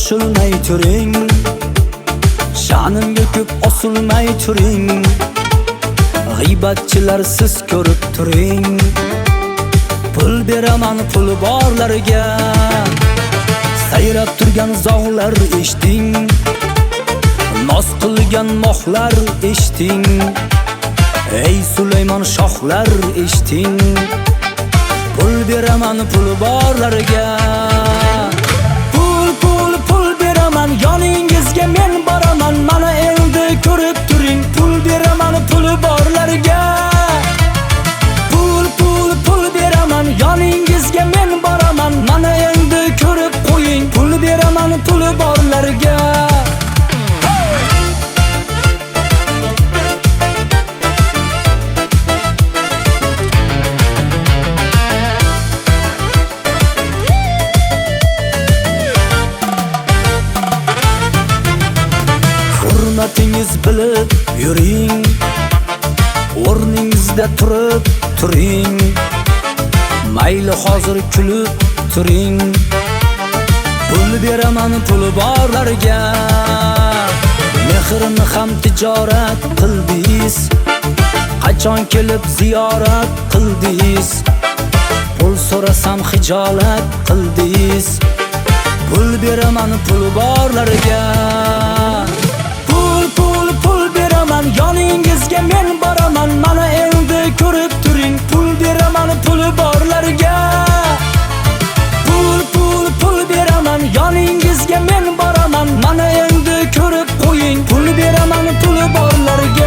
shoshilmay turing, sha'nimga ko'p osilmay turing. G'iybatchilar siz ko'rib turing, pul beraman pul borlarga. Sayrab turgan zog'lar eshiting, noz qilgan mohlar eshiting. Ey Sulaymon shohlar eshiting, pul beraman pul borlarga. Pul beraman yoningizga men boraman, mana endi ko'rib turing, pul beraman pul borlarga. Pul beraman yoningizga men boraman, mana endi ko'rib qo'ying, pul beraman pul borlarga. Hurmatingiz bilib yuring, o'rningizda turib turing. Mayli hozir kulib turing, pul beraman pul borlarga. Mehrni ham tijorat qildingiz, qachon kelib ziyorat qildingiz. Pul so'rasam hijolat qildingiz, pul beraman pul borlarga. Pul beraman yoningizga men boraman, mana endi ko'rib turing, pul beraman pul borlarga. Pul beraman yoningizga men boraman, mana endi ko'rib qo'ying, pul beraman pul borlarga.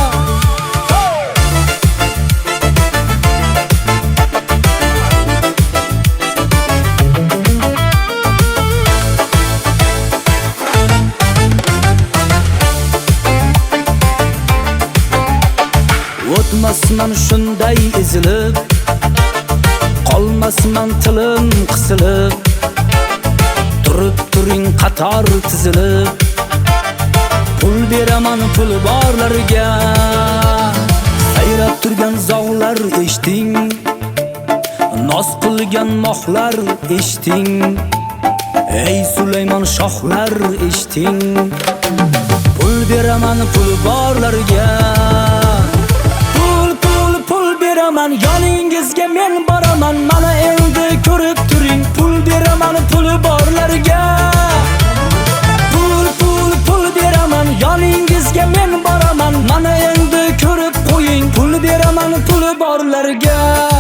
O'tmasman shunday ezilib, qolmasman tilim qisilib. Turib turing qator tizilib, pul beraman pul borlarga. Sayrab turgan zog'lar eshiting, noz qilgan mohlar eshiting. Ey Sulaymon shohlar eshiting, pul beraman pul borlarga. Pul beraman yoningizga men boraman, mana endi ko'rib turing, pul beraman pul borlarga. Pul beraman yoningizga men boraman, mana endi ko'rib qo'ying, pul beraman pul borlarga.